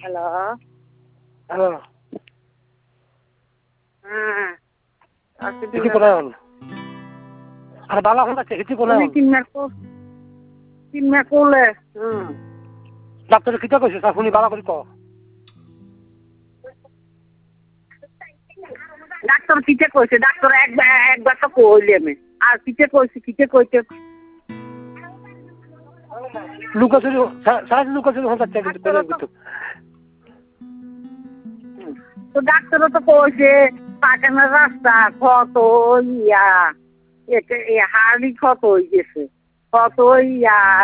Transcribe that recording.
Hello. Hello. হ্যাঁ। হিতি কোনায়ন আর বালা হল হিতি কোনায়ন কিনা করলে ডাক্তারে কিটা কইছে শুনি বালা করে ক ডাক্তার কিটা কইছে ডাক্তার একবার তো কইলি আমি আর কিটা কইছে লুকাচুরি সারা লুকাচুরি হতে কিন্তু তো ডাক্তারও তো কইছে পায়খানার রাস্তা কত ইয়া হাড়ি ক্ষত হয়ে গেছে কত ইয়া